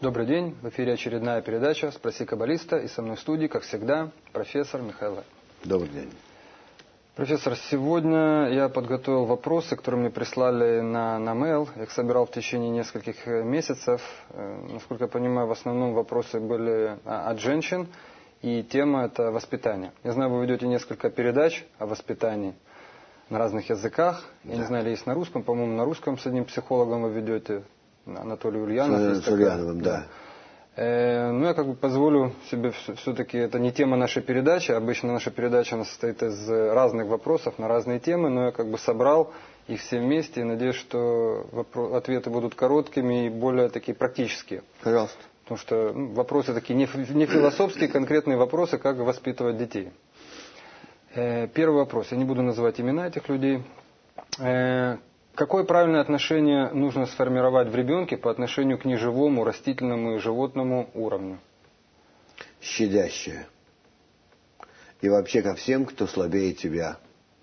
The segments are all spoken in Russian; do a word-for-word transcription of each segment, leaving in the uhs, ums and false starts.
Добрый день, в эфире очередная передача «Спроси каббалиста», и со мной в студии, как всегда, профессор Михаил Лай. Добрый день. Профессор, сегодня я подготовил вопросы, которые мне прислали на, на mail. Я их собирал в течение нескольких месяцев. Насколько я понимаю, в основном вопросы были от женщин, и тема – это воспитание. Я знаю, вы ведете несколько передач о воспитании на разных языках. Я да. не знаю, ли есть на русском. По-моему, на русском с одним психологом вы ведете, Анатолий Ульянов. С, с Ульяновым, да. да. Ну, я как бы позволю себе все-таки, это не тема нашей передачи, обычно наша передача она состоит из разных вопросов на разные темы, но я как бы собрал их все вместе и надеюсь, что вопро- ответы будут короткими и более такие практические. Пожалуйста. Потому что ну, вопросы такие не, не философские, конкретные вопросы, как воспитывать детей. Э, первый вопрос, я не буду называть имена этих людей. Э, Какое правильное отношение нужно сформировать в ребенке по отношению к неживому, растительному и животному уровню? Щадящее. И вообще ко всем, кто слабее тебя.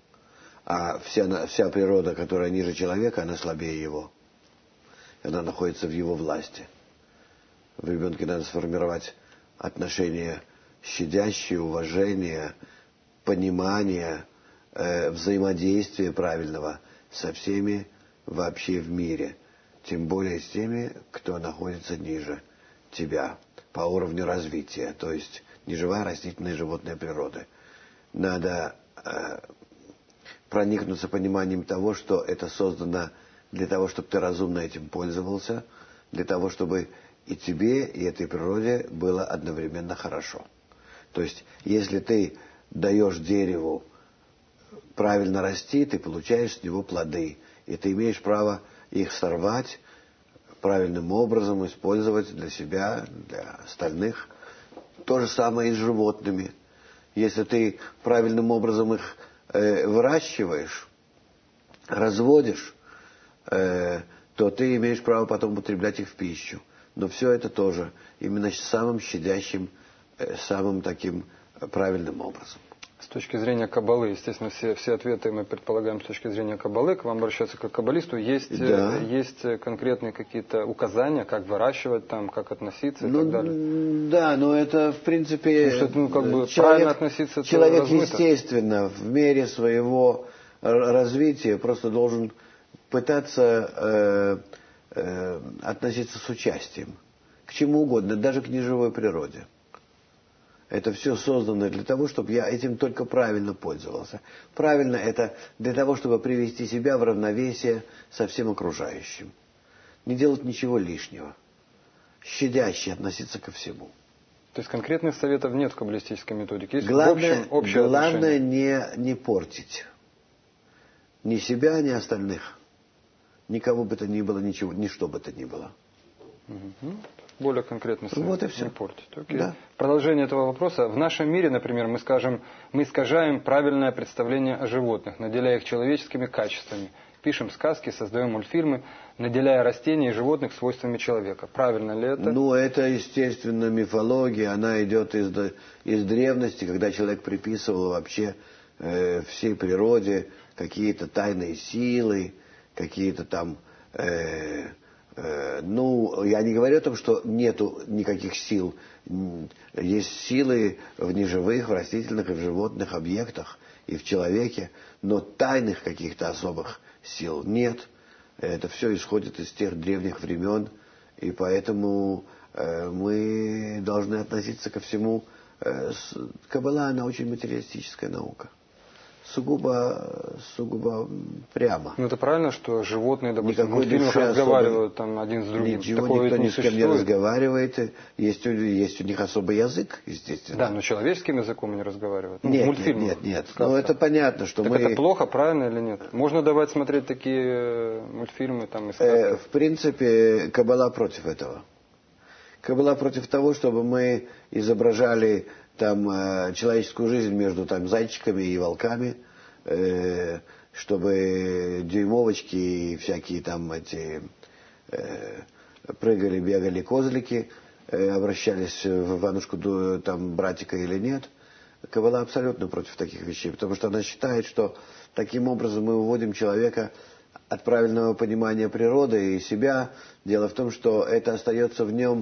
А вся, вся природа, которая ниже человека, она слабее его. Она находится в его власти. В ребенке надо сформировать отношение щадящее, уважение, понимание, э, взаимодействие правильного со всеми вообще в мире, тем более с теми, кто находится ниже тебя по уровню развития, то есть неживая, растительная и животная природа. Надо э, проникнуться пониманием того, что это создано для того, чтобы ты разумно этим пользовался, для того, чтобы и тебе, и этой природе было одновременно хорошо. То есть, если ты даешь дереву правильно расти, ты получаешь с него плоды. И ты имеешь право их сорвать, правильным образом использовать для себя, для остальных. То же самое и с животными. Если ты правильным образом их э, выращиваешь, разводишь, э, то ты имеешь право потом употреблять их в пищу. Но все это тоже именно самым щадящим, э, самым таким правильным образом. С точки зрения каббалы, естественно, все, все ответы мы предполагаем с точки зрения каббалы, к вам обращаться как к каббалисту. Есть, да. есть конкретные какие-то указания, как выращивать там, как относиться и ну, так далее? Да, но это в принципе... Что, ну, как бы человек, правильно относиться человек размыто. естественно, в мере своего развития просто должен пытаться э, э, относиться с участием. К чему угодно, даже к неживой природе. Это все создано для того, чтобы я этим только правильно пользовался. Правильно это для того, чтобы привести себя в равновесие со всем окружающим. Не делать ничего лишнего. Щадяще относиться ко всему. То есть конкретных советов нет в каббалистической методике? Есть главное, в общем, общее главное не, не портить. Ни себя, ни остальных. Никого бы то ни было, ничего, ни что бы то ни было. Угу. Более конкретно совет, вот и все. Не портить. Окей. Да. Продолжение этого вопроса. В нашем мире, например, мы скажем, мы искажаем правильное представление о животных, наделяя их человеческими качествами. Пишем сказки, создаем мультфильмы, наделяя растения и животных свойствами человека. Правильно ли это? Ну, это, естественно, мифология. Она идет из, из древности, когда человек приписывал вообще э, всей природе какие-то тайные силы, какие-то там... Э, Ну, я не говорю о том, что нету никаких сил. Есть силы в неживых, в растительных и в животных объектах, и в человеке, но тайных каких-то особых сил нет. Это все исходит из тех древних времен, и поэтому э, мы должны относиться ко всему. Э, с, Каббала, она очень материалистическая наука. Сугубо, сугубо прямо. Ну это правильно, что животные, допустим, Никакой в мультфильмах разговаривают особой... там один с другим. Ничего, Такого никто не ни с кем не существует. разговаривает. Есть, есть у них особый язык, естественно. Да, но человеческим языком не разговаривают. Ну, нет, в мультфильмах. нет, нет, нет. Ну это понятно, что так мы... это плохо, правильно или нет? Можно давать смотреть такие мультфильмы там и сказки? Э, в принципе, Каббала против этого. Каббала против того, чтобы мы изображали там человеческую жизнь между там зайчиками и волками, э, чтобы дюймовочки и всякие там эти э, прыгали, бегали козлики, э, обращались в Иванушку там братика или нет. Каббала абсолютно против таких вещей, потому что она считает, что таким образом мы выводим человека от правильного понимания природы и себя. Дело в том, что это остается в нем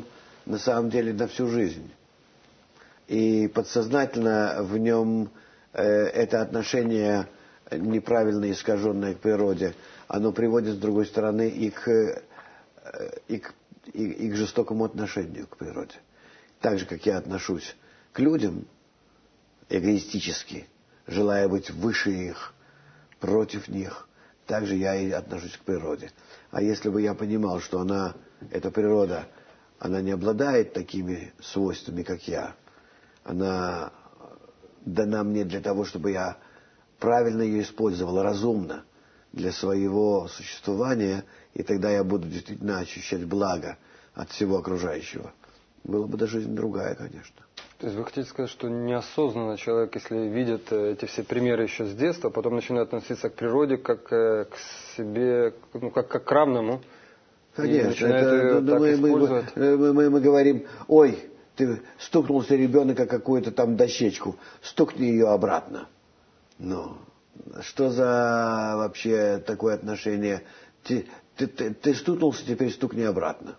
на самом деле на всю жизнь. И подсознательно в нем э, это отношение неправильно искаженное к природе, оно приводит, с другой стороны, и к, э, и к, и, и к жестокому отношению к природе. Так же, как я отношусь к людям эгоистически, желая быть выше их, против них, так же я и отношусь к природе. А если бы я понимал, что она, эта природа, она не обладает такими свойствами, как я, она дана мне для того, чтобы я правильно ее использовал, разумно, для своего существования, и тогда я буду действительно ощущать благо от всего окружающего. Была бы даже жизнь другая, конечно. То есть вы хотите сказать, что неосознанно человек, если видит эти все примеры еще с детства, потом начинает относиться к природе как к себе, ну, как, как к равному, конечно, и начинает это, ее ну, так мы, использовать? Мы, мы, мы, мы говорим, ой, ты стукнулся ребенок о какую-то там дощечку, стукни ее обратно. Ну, что за вообще такое отношение? Ты, ты, ты, ты стукнулся, теперь стукни обратно.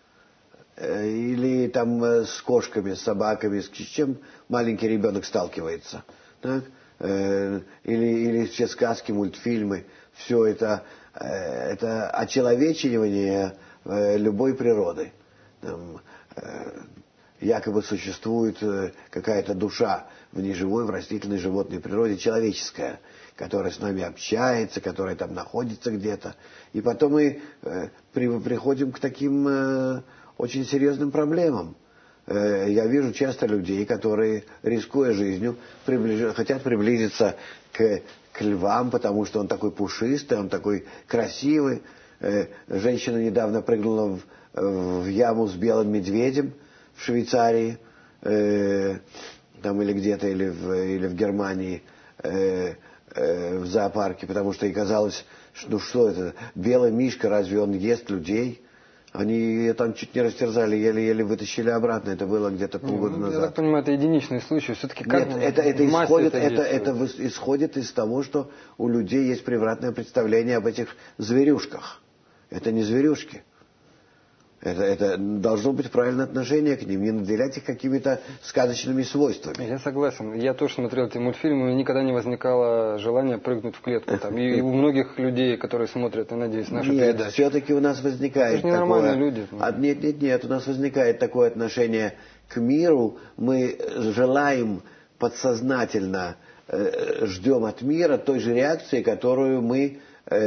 Или там с кошками, с собаками, с чем маленький ребенок сталкивается. Так? Или, или все сказки, мультфильмы, все это, это очеловечивание любой природы. Там, якобы существует какая-то душа в неживой, в растительной, животной природе, человеческая, которая с нами общается, которая там находится где-то. И потом мы приходим к таким очень серьезным проблемам. Я вижу часто людей, которые, рискуя жизнью, приближ... хотят приблизиться к, к львам, потому что он такой пушистый, он такой красивый. Женщина недавно прыгнула в, в яму с белым медведем в Швейцарии, там или где-то, или в, или в Германии, в зоопарке, потому что ей казалось, что, ну что это, белый мишка, разве он ест людей? Они ее там чуть не растерзали, еле-еле вытащили обратно. Это было где-то полгода ну, назад. Я так понимаю, это единичный случай. Все-таки как Нет, это, это, исходит, это, это, это исходит из того, что у людей есть превратное представление об этих зверюшках. Это не зверюшки. Это, это должно быть правильное отношение к ним, не наделять их какими-то сказочными свойствами. Я согласен. Я тоже смотрел эти мультфильмы, и никогда не возникало желания прыгнуть в клетку. Там. И, и у многих людей, которые смотрят, я надеюсь, нашу нет, передачу. все-таки у нас возникает это же ненормальные такое... люди. А, нет, нет, нет, у нас возникает такое отношение к миру. Мы желаем подсознательно, э, ждем от мира той же реакции, которую мы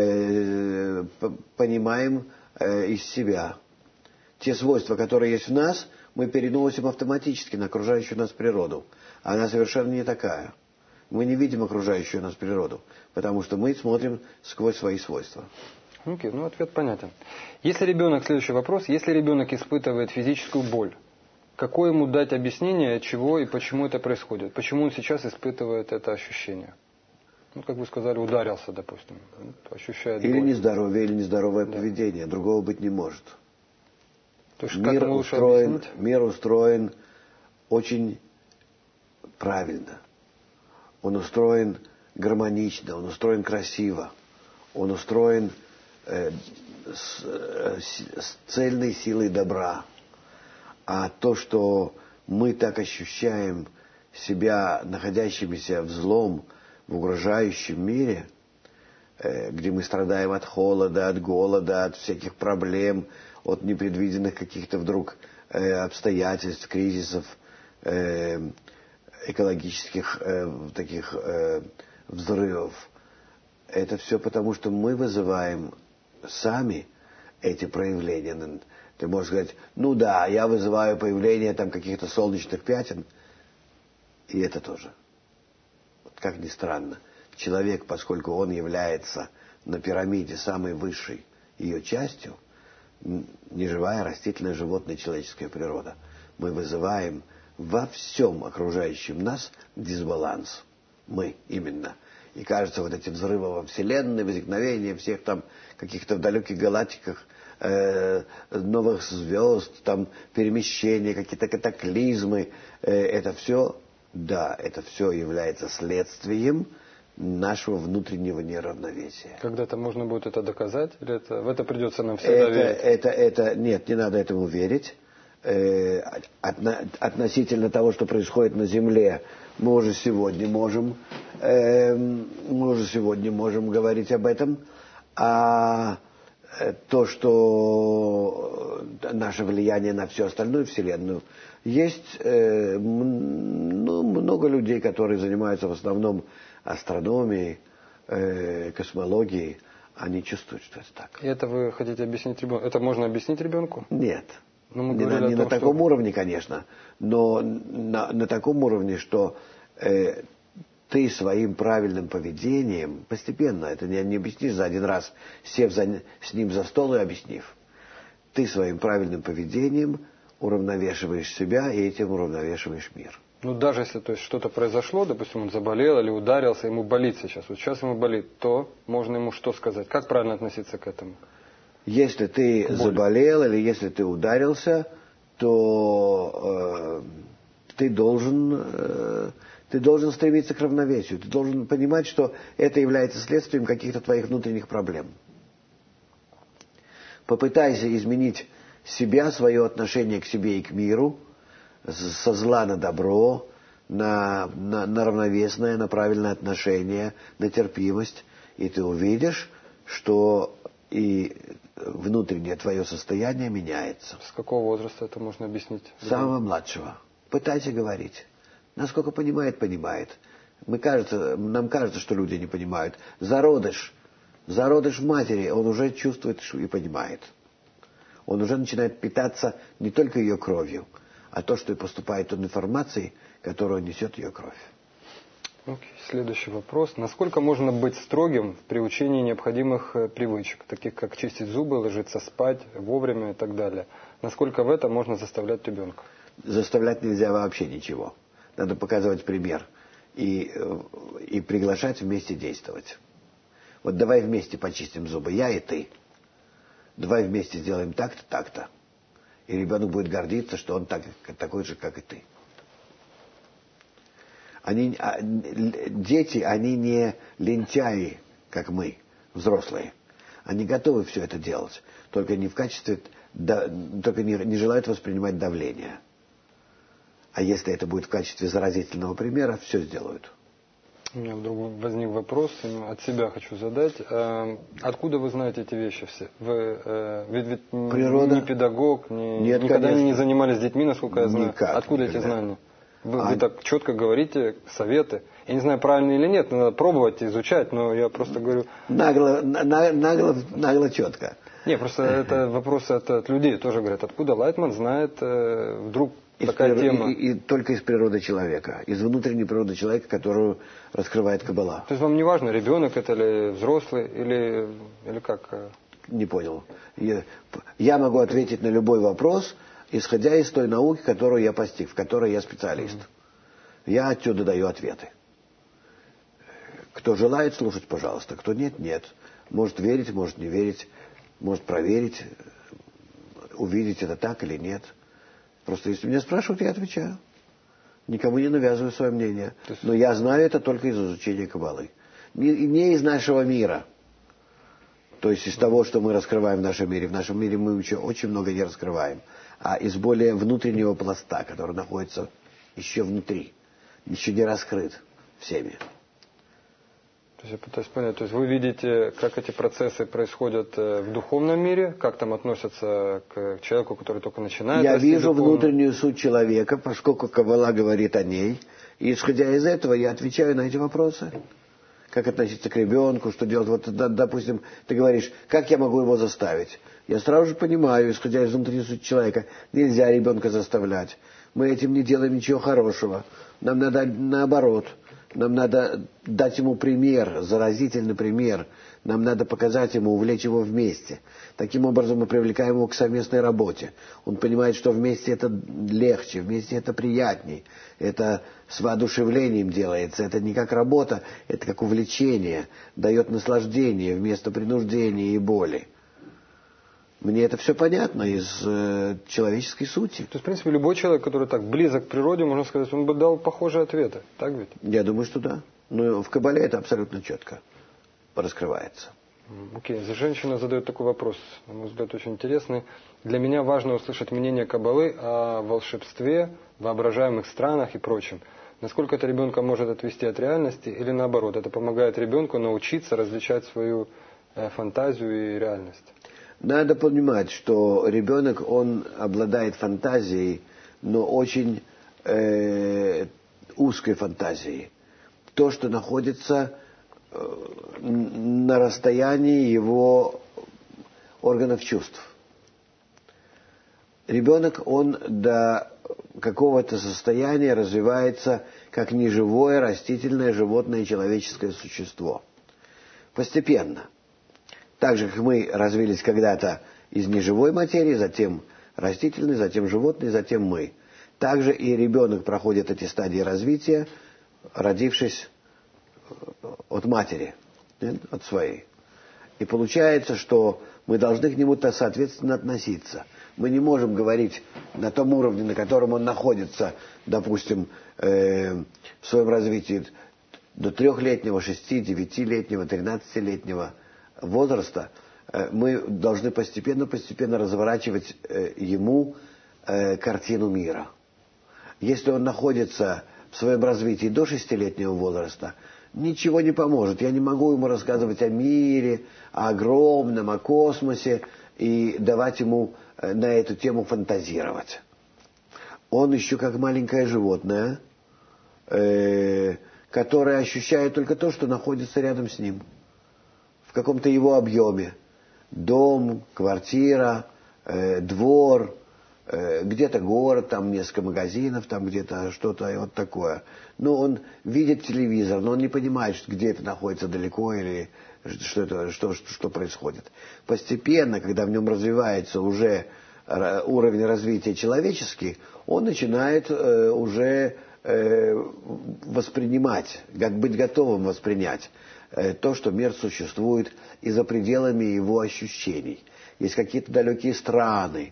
э, понимаем э, из себя. Те свойства, которые есть в нас, мы переносим автоматически на окружающую нас природу. Она совершенно не такая. Мы не видим окружающую нас природу, потому что мы смотрим сквозь свои свойства. Окей, ну ответ понятен. Если ребенок, следующий вопрос, если ребенок испытывает физическую боль, какое ему дать объяснение, от чего и почему это происходит? Почему он сейчас испытывает это ощущение? Ну, как вы сказали, ударился, допустим, ощущает боль. Или нездоровье, или нездоровое да. поведение, другого быть не может. То есть, мир, как лучше устроен, объяснить? мир устроен очень правильно. Он устроен гармонично, он устроен красиво. Он устроен э, с, э, с цельной силой добра. А то, что мы так ощущаем себя находящимися в злом, в угрожающем мире, э, где мы страдаем от холода, от голода, от всяких проблем, от непредвиденных каких-то вдруг э, обстоятельств, кризисов, э, экологических э, таких э, взрывов. Это все потому, что мы вызываем сами эти проявления. Ты можешь сказать, ну да, я вызываю появление там каких-то солнечных пятен, и это тоже. Вот как ни странно, человек, поскольку он является на пирамиде самой высшей ее частью, неживая, растительная, животная, человеческая природа, мы вызываем во всем окружающем нас дисбаланс. Мы именно. И кажется, вот эти взрывы во Вселенной, возникновение всех там каких-то в далеких галактиках э, новых звезд, там перемещения, какие-то катаклизмы, э, это все, да, это все является следствием нашего внутреннего неравновесия. Когда-то можно будет это доказать? Или это, в это придется нам это, всегда верить? Это, это, нет, не надо этому верить. э, отно, относительно того, что происходит на земле, мы уже сегодня можем, э, мы уже сегодня можем говорить об этом, а то, что наше влияние на всю остальную Вселенную, есть э, ну, много людей, которые занимаются в основном астрономией, э, космологией, они чувствуют, что это так. И это вы хотите объяснить ребенку? Это можно объяснить ребенку? Нет. Но мы не на, не том, на таком что... уровне, конечно, но на, на таком уровне, что э, ты своим правильным поведением, постепенно, это не, не объяснишь за один раз, сев за, с ним за стол и объяснив, ты своим правильным поведением уравновешиваешь себя и этим уравновешиваешь мир. Ну, даже если то есть, что-то произошло, допустим, он заболел или ударился, ему болит сейчас, вот сейчас ему болит, то можно ему что сказать? Как правильно относиться к этому? Если ты Боль. заболел или если ты ударился, то э, ты должен... Э, Ты должен стремиться к равновесию. Ты должен понимать, что это является следствием каких-то твоих внутренних проблем. Попытайся изменить себя, свое отношение к себе и к миру, со зла на добро, на, на, на равновесное, на правильное отношение, на терпимость. И ты увидишь, что и внутреннее твое состояние меняется. С какого возраста это можно объяснить? С самого младшего. Пытайся говорить. Насколько понимает, понимает. Мы кажется, нам кажется, что люди не понимают. Зародыш, зародыш в матери, он уже чувствует и понимает. Он уже начинает питаться не только ее кровью, а то, что и поступает от информации, которую несет ее кровь. Okay. Следующий вопрос. Насколько можно быть строгим в приучении необходимых привычек, таких как чистить зубы, ложиться спать вовремя и так далее? Насколько в этом можно заставлять ребенка? Заставлять нельзя вообще ничего. Надо показывать пример и, и приглашать вместе действовать. Вот давай вместе почистим зубы, я и ты. Давай вместе сделаем так-то, так-то. И ребенок будет гордиться, что он так, такой же, как и ты. Они, а, дети, они не лентяи, как мы, взрослые. Они готовы все это делать, только не в качестве, да, только не, не желают воспринимать давление. А если это будет в качестве заразительного примера, все сделают. У меня вдруг возник вопрос, от себя хочу задать. Откуда вы знаете эти вещи все? Вы э, ведь, ведь Природа. не педагог, не, Нет, никогда конечно. не занимались с детьми, насколько я знаю. Никак, Откуда никогда. эти знания? Вы, а... вы так четко говорите, советы. Я не знаю, правильно или нет, надо пробовать, изучать, но я просто говорю... Нагло, на, нагло, нагло четко. Не, просто это вопросы от, от людей тоже говорят. Откуда Лайтман знает э, вдруг... Из Такая прир... тема. И, и только из природы человека, из внутренней природы человека, которую раскрывает Каббала. То есть вам не важно, ребенок это или взрослый, или, или как? Не понял. Я, я могу ответить на любой вопрос, исходя из той науки, которую я постиг, в которой я специалист. Mm-hmm. Я отсюда даю ответы. Кто желает слушать, пожалуйста. Кто нет, нет. Может верить, может не верить, может проверить, увидеть это так или нет. Просто если меня спрашивают, я отвечаю. Никому не навязываю свое мнение. Есть... Но я знаю это только из изучения Каббалы. Не, не из нашего мира. То есть из того, что мы раскрываем в нашем мире. В нашем мире мы еще очень много не раскрываем. А из более внутреннего пласта, который находится еще внутри. Еще не раскрыт всеми. То есть я пытаюсь понять, то есть вы видите, как эти процессы происходят в духовном мире, как там относятся к человеку, который только начинает Я расти вижу духовно. Внутреннюю суть человека, поскольку Каббала говорит о ней, и исходя из этого я отвечаю на эти вопросы. Как относиться к ребенку, что делать. Вот, допустим, ты говоришь, как я могу его заставить? Я сразу же понимаю, исходя из внутренней сути человека, нельзя ребенка заставлять. Мы этим не делаем ничего хорошего. Нам надо наоборот. Нам надо дать ему пример, заразительный пример. Нам надо показать ему, увлечь его вместе. Таким образом мы привлекаем его к совместной работе. Он понимает, что вместе это легче, вместе это приятней. Это с воодушевлением делается. Это не как работа, это как увлечение. Дает наслаждение вместо принуждения и боли. Мне это все понятно из э, человеческой сути. То есть, в принципе, любой человек, который так близок к природе, можно сказать, он бы дал похожие ответы. Так ведь? Я думаю, что да. Но в Каббале это абсолютно четко раскрывается. Окей, okay. Женщина задает такой вопрос, на мой взгляд, очень интересный. Для меня важно услышать мнение Каббалы о волшебстве, воображаемых странах и прочем. Насколько это ребенка может отвести от реальности или наоборот, это помогает ребенку научиться различать свою э, фантазию и реальность? Надо понимать, что ребенок, он обладает фантазией, но очень э, узкой фантазией. То, что находится на расстоянии его органов чувств. Ребенок, он до какого-то состояния развивается как неживое, растительное, животное, человеческое существо. Постепенно. Так же, как мы развились когда-то из неживой материи, затем растительной, затем животной, затем мы. Также и ребенок проходит эти стадии развития, родившись от матери, от своей. И получается, что мы должны к нему-то соответственно относиться. Мы не можем говорить на том уровне, на котором он находится, допустим, э, в своем развитии до трехлетнего, шести, девятилетнего, тринадцатилетнего возраста, э, мы должны постепенно-постепенно разворачивать э, ему э, картину мира. Если он находится в своем развитии до шестилетнего возраста, ничего не поможет. Я не могу ему рассказывать о мире, о огромном, о космосе и давать ему на эту тему фантазировать. Он еще как маленькое животное, э, которое ощущает только то, что находится рядом с ним. В каком-то его объеме. Дом, квартира, э, двор, где-то город, там несколько магазинов, там где-то что-то вот такое. Но он видит телевизор, но он не понимает, где это находится далеко или что, это, что, что, что происходит. Постепенно, когда в нем развивается уже уровень развития человеческий, он начинает э, уже э, воспринимать, как быть готовым воспринять э, то, что мир существует и за пределами его ощущений. Есть какие-то далекие страны,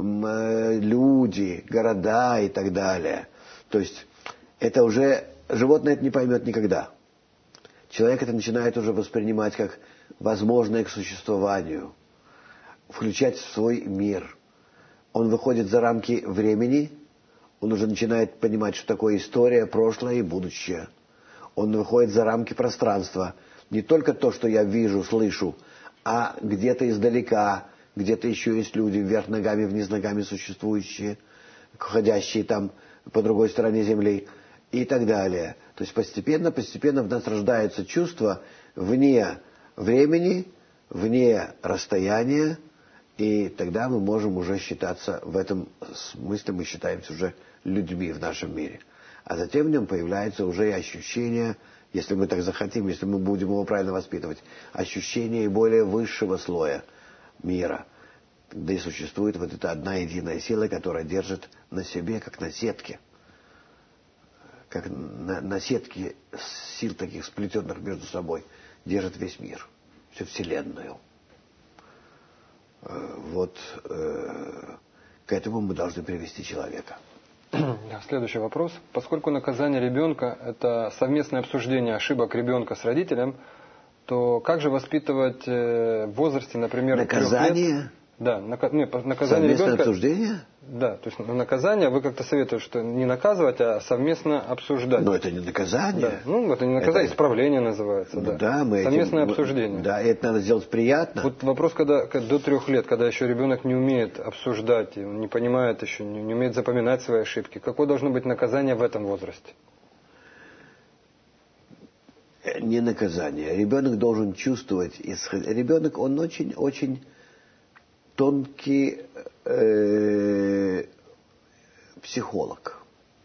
люди, города и так далее. То есть это уже, животное это не поймет никогда. Человек это начинает уже воспринимать как возможное к существованию, включать в свой мир. Он выходит за рамки времени, он уже начинает понимать, что такое история, прошлое и будущее. Он выходит за рамки пространства. Не только то, что я вижу, слышу, а где-то издалека, где-то еще есть люди, вверх ногами, вниз ногами существующие, ходящие там по другой стороне Земли и так далее. То есть постепенно, постепенно в нас рождаются чувства вне времени, вне расстояния, и тогда мы можем уже считаться, в этом смысле мы считаемся уже людьми в нашем мире. А затем в нем появляется уже и ощущение, если мы так захотим, если мы будем его правильно воспитывать, ощущение и более высшего слоя мира, да и существует вот эта одна единая сила, которая держит на себе, как на сетке, как на, на сетке сил таких сплетенных между собой, держит весь мир, всю Вселенную. Вот э, к этому мы должны привести человека. Следующий вопрос. Поскольку наказание ребенка – это совместное обсуждение ошибок ребенка с родителем, то как же воспитывать в возрасте, например, наказание? трех лет? Да, нака... не, наказание совместное ребенка. Обсуждение? Да, то есть наказание вы как-то советуете, что не наказывать, а совместно обсуждать. Но это не наказание. Да. Ну, это не наказание, это... исправление называется. Ну, да, да мы совместное этим... обсуждение. Да, это надо сделать приятно. Вот вопрос, когда до трех лет, когда еще ребенок не умеет обсуждать, он не понимает еще, не, не умеет запоминать свои ошибки, какое должно быть наказание в этом возрасте? Не наказание. Ребенок должен чувствовать исход. Ребенок, он очень-очень тонкий э, психолог.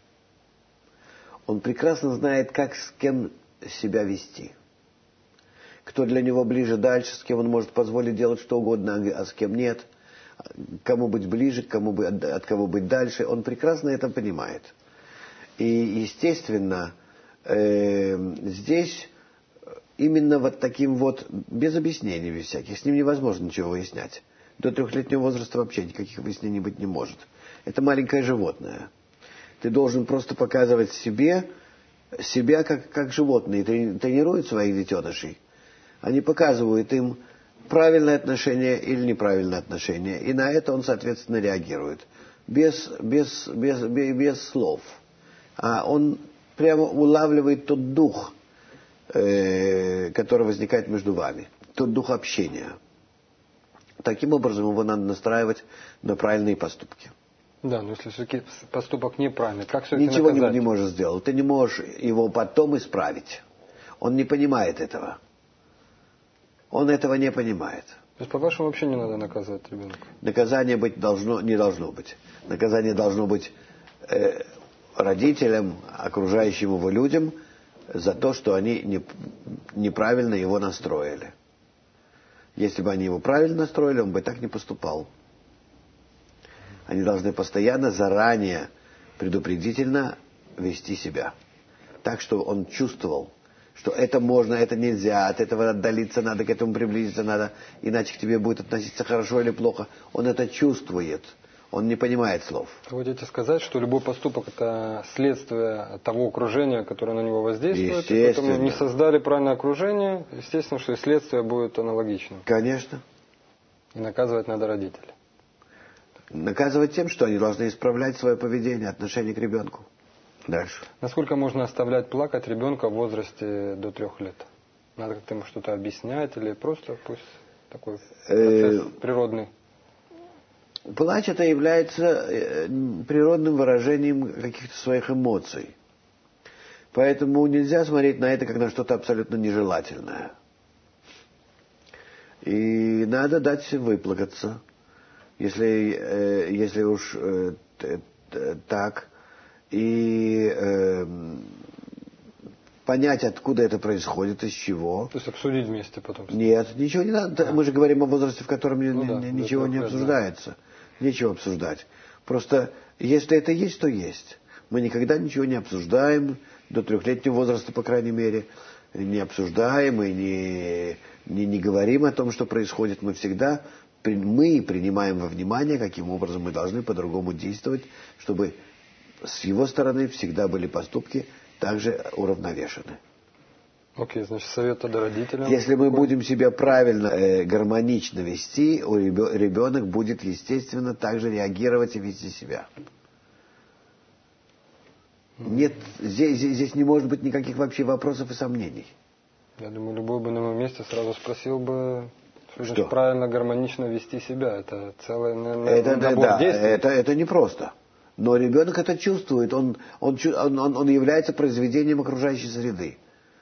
Он прекрасно знает, как с кем себя вести. Кто для него ближе, дальше, с кем он может позволить делать что угодно, а с кем нет. Кому быть ближе, кому быть, от кого быть дальше. Он прекрасно это понимает. И, естественно, э, здесь именно вот таким вот, без объяснений без всяких, с ним невозможно ничего выяснять. До трехлетнего возраста вообще никаких выяснений быть не может. Это маленькое животное. Ты должен просто показывать себе, себя как, как животные. Тренируют своих детенышей. Они показывают им правильное отношение или неправильное отношение. И на это он, соответственно, реагирует. Без, без, без, без, без слов. А он прямо улавливает тот дух, э, который возникает между вами. Тот дух общения. Таким образом его надо настраивать на правильные поступки. Да, но если все-таки поступок неправильный, как все-таки Ничего наказать? не, не можешь сделать. Ты не можешь его потом исправить. Он не понимает этого. Он этого не понимает. То есть, по-вашему, вообще не надо наказывать ребенка? Наказание быть должно, не должно быть. Наказание должно быть э, родителям, окружающим его людям, за то, что они не, неправильно его настроили. Если бы они его правильно настроили, он бы так не поступал. Они должны постоянно, заранее, предупредительно вести себя. Так, что он чувствовал, что это можно, это нельзя, от этого отдалиться надо, к этому приблизиться надо, иначе к тебе будет относиться хорошо или плохо. Он это чувствует, он не понимает слов. Вы хотите сказать, что любой поступок – это следствие того окружения, которое на него воздействует? И поэтому не создали правильное окружение, естественно, что и следствие будет аналогичным. Конечно. И наказывать надо родителей. Наказывать тем, что они должны исправлять свое поведение, отношение к ребенку. Дальше. Насколько можно оставлять плакать ребенка в возрасте до трех лет? Надо как-то ему что-то объяснять или просто пусть такой процесс природный? Плач это является природным выражением каких-то своих эмоций. Поэтому нельзя смотреть на это как на что-то абсолютно нежелательное. И надо дать выплакаться. Если, если уж так, и э, понять, откуда это происходит, из чего. То есть обсудить вместе потом? Нет, ничего не надо. А. Мы же говорим о возрасте, в котором ну, ни, да, ничего не обсуждается. Да. Нечего обсуждать. Просто, если это есть, то есть. Мы никогда ничего не обсуждаем, до трехлетнего возраста, по крайней мере, не обсуждаем и не, не, не говорим о том, что происходит. Мы всегда, мы принимаем во внимание, каким образом мы должны по-другому действовать, чтобы с его стороны всегда были поступки также уравновешены. Окей, okay, значит, совет тогда родителям. Если мы будем себя правильно, э, гармонично вести, у ребё- ребенок будет, естественно, также реагировать и вести себя. Mm-hmm. Нет, здесь, здесь не может быть никаких вообще вопросов и сомнений. Я думаю, любой бы на моем месте сразу спросил бы, что, что? Значит, правильно гармонично вести себя. Это целое, наверное, это, набор да, действий. Это, это непросто. Но ребенок это чувствует, он, он, он, он является произведением окружающей среды.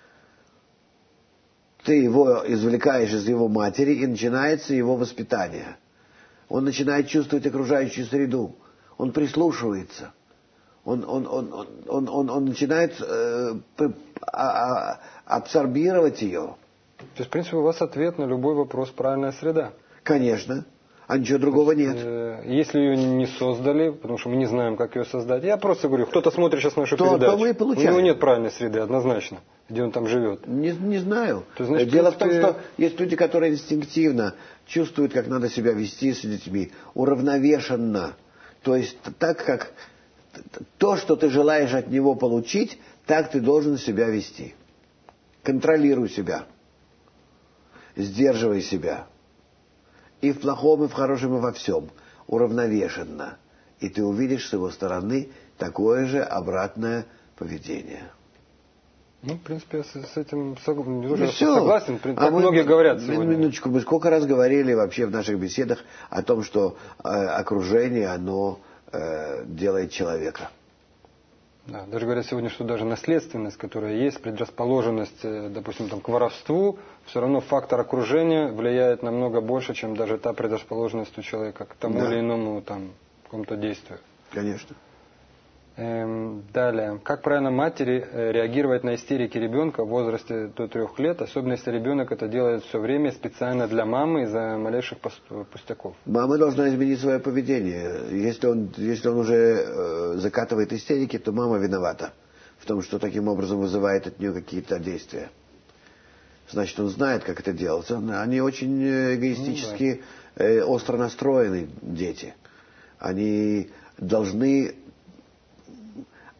Ты его извлекаешь из его матери, и начинается его воспитание. Он начинает чувствовать окружающую среду, он прислушивается, он, он, он, он, он, он, он начинает э, а, абсорбировать ее. То есть, в принципе, у вас ответ на любой вопрос правильная среда. Конечно. А ничего другого есть, нет. Э, если ее не создали, потому что мы не знаем, как ее создать, я просто говорю, кто-то смотрит сейчас нашу то, передачу, то мы и получаем. У него нет правильной среды, однозначно, где он там живет. Не, не знаю. То, значит, Дело в, принципе... в том, что есть люди, которые инстинктивно чувствуют, как надо себя вести с детьми, уравновешенно. То есть так, как то, что ты желаешь от него получить, так ты должен себя вести. Контролируй себя. Сдерживай себя. И в плохом, и в хорошем, и во всем. Уравновешенно. И ты увидишь с его стороны такое же обратное поведение. Ну, в принципе, я с, с этим сог... уже все. согласен. Так а многие мы, говорят сегодня. Минуточку, мы сколько раз говорили вообще в наших беседах о том, что э, окружение, оно э, делает человека. Да, даже говорят сегодня, что даже наследственность, которая есть, предрасположенность, допустим, там, к воровству, все равно фактор окружения влияет намного больше, чем даже та предрасположенность у человека к тому да. или иному там, какому-то действию. Конечно. Эм, далее. Как правильно матери реагировать на истерики ребенка в возрасте до трех лет, особенно если ребенок это делает все время специально для мамы из-за малейших пустяков? Мама должна изменить свое поведение. Если он, если он уже э, закатывает истерики, то мама виновата в том, что таким образом вызывает от нее какие-то действия. Значит, он знает, как это делать. Они очень эгоистически, ну, да. э, остро настроены дети. Они должны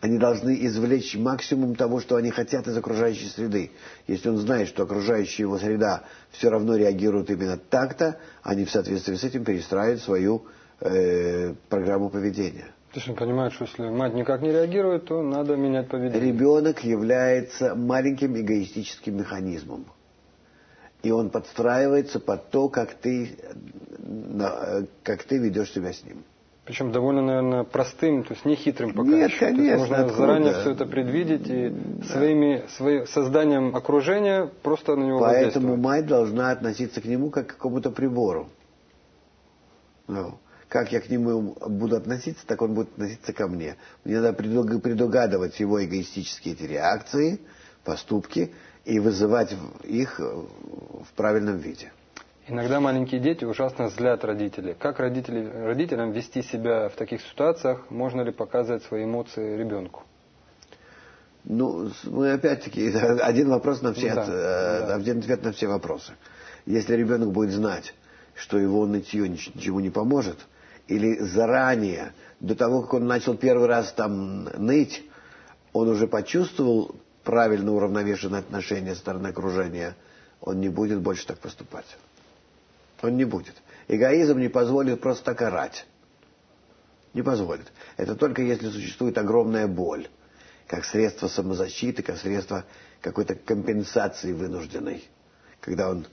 Они должны извлечь максимум того, что они хотят из окружающей среды. Если он знает, что окружающая его среда все равно реагирует именно так-то, они в соответствии с этим перестраивают свою э, программу поведения. То есть он понимает, что если мать никак не реагирует, то надо менять поведение. Ребенок является маленьким эгоистическим механизмом. И он подстраивается под то, как ты, как ты ведешь себя с ним. Причем довольно, наверное, простым, то есть не хитрым пока Нет, еще. конечно, то есть можно откуда? заранее все это предвидеть и да. своими, своим созданием окружения просто на него Поэтому воздействовать. мать должна относиться к нему как к какому-то прибору. Ну, как я к нему буду относиться, так он будет относиться ко мне. Мне надо предугадывать его эгоистические эти реакции, поступки и вызывать их в правильном виде. Иногда маленькие дети ужасно злят родителей. Как родители, родителям вести себя в таких ситуациях? Можно ли показывать свои эмоции ребенку? Ну, мы опять-таки, один вопрос на все, да, от, да. один ответ на все вопросы. Если ребенок будет знать, что его нытье ничего не поможет, или заранее, до того, как он начал первый раз там ныть, он уже почувствовал правильно уравновешенное отношение со стороны окружения, он не будет больше так поступать. Он не будет. Эгоизм не позволит просто так орать. Не позволит. Это только если существует огромная боль, как средство самозащиты, как средство какой-то компенсации вынужденной, когда он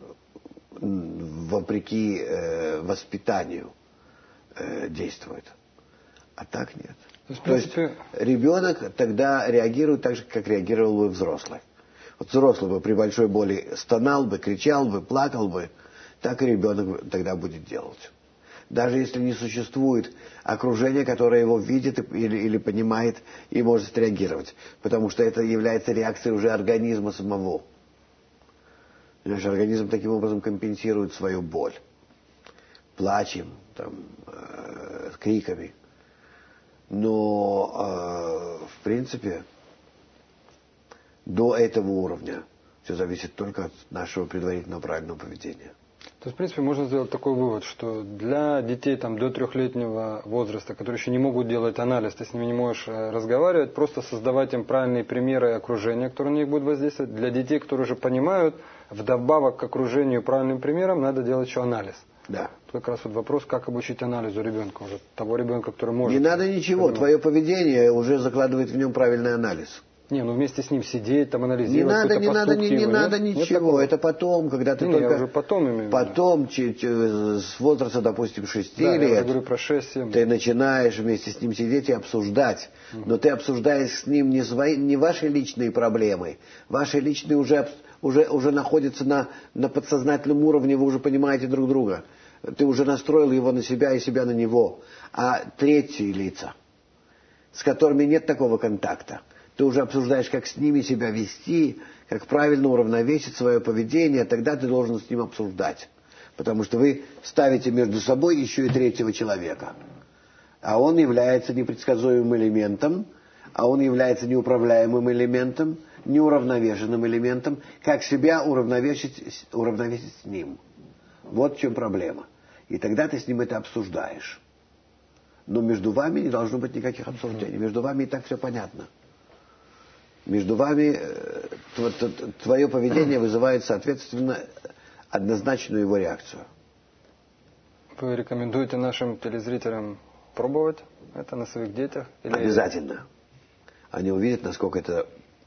вопреки э, воспитанию э, действует. А так нет. То есть, в принципе... То есть ребенок тогда реагирует так же, как реагировал бы взрослый. Вот взрослый бы при большой боли стонал бы, кричал бы, плакал бы, так и ребенок тогда будет делать. Даже если не существует окружения, которое его видит или, или понимает и может среагировать. Потому что это является реакцией уже организма самого. Наш организм таким образом компенсирует свою боль. Плачем, там, э, криками. Но, э, в принципе, до этого уровня все зависит только от нашего предварительного правильного поведения. То есть, в принципе, можно сделать такой вывод, что для детей там, до трехлетнего возраста, которые еще не могут делать анализ, ты с ними не можешь разговаривать, просто создавать им правильные примеры и окружение, которое на них будет воздействовать. Для детей, которые уже понимают, вдобавок к окружению и правильным примерам, надо делать еще анализ. Да. Тут как раз вот вопрос, как обучить анализу ребенка, уже того ребенка, который может. Не надо ничего, понимать. Твое поведение уже закладывает в нем правильный анализ. Не, ну вместе с ним сидеть, там анализировать. Не надо, не надо, не, не его. надо нет? ничего. Нет это потом, когда ты не, только... Не, я уже потом имею Потом, ч, ч, с возраста, допустим, шести да, лет, я уже говорю про шесть-семь. Ты начинаешь вместе с ним сидеть и обсуждать. Mm. Но ты обсуждаешь с ним не, свои, не ваши личные проблемы. Ваши личные уже, уже, уже находятся на, на подсознательном уровне, вы уже понимаете друг друга. Ты уже настроил его на себя и себя на него. А третьи лица, с которыми нет такого контакта, ты уже обсуждаешь, как с ними себя вести, как правильно уравновесить свое поведение, тогда ты должен с ним обсуждать. Потому что вы ставите между собой еще и третьего человека. А он является непредсказуемым элементом, а он является неуправляемым элементом, неуравновешенным элементом. Как себя уравновесить, уравновесить с ним? Вот в чем проблема. И тогда ты с ним это обсуждаешь. Но между вами не должно быть никаких обсуждений. Между вами и так все понятно. Между вами твое поведение вызывает, соответственно, однозначную его реакцию. Вы рекомендуете нашим телезрителям пробовать это на своих детях? Или... Обязательно. Они увидят, насколько это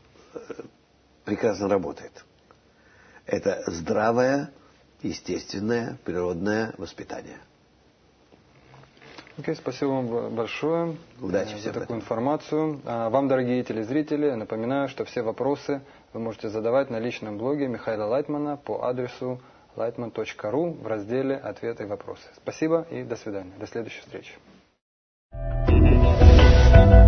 прекрасно работает. Это здравое, естественное, природное воспитание. Окей, okay, спасибо вам большое Удачи за такую этом. информацию. Вам, дорогие телезрители, напоминаю, что все вопросы вы можете задавать на личном блоге Михаила Лайтмана по адресу лайтман точка ру в разделе «Ответы и вопросы». Спасибо и до свидания. До следующей встречи.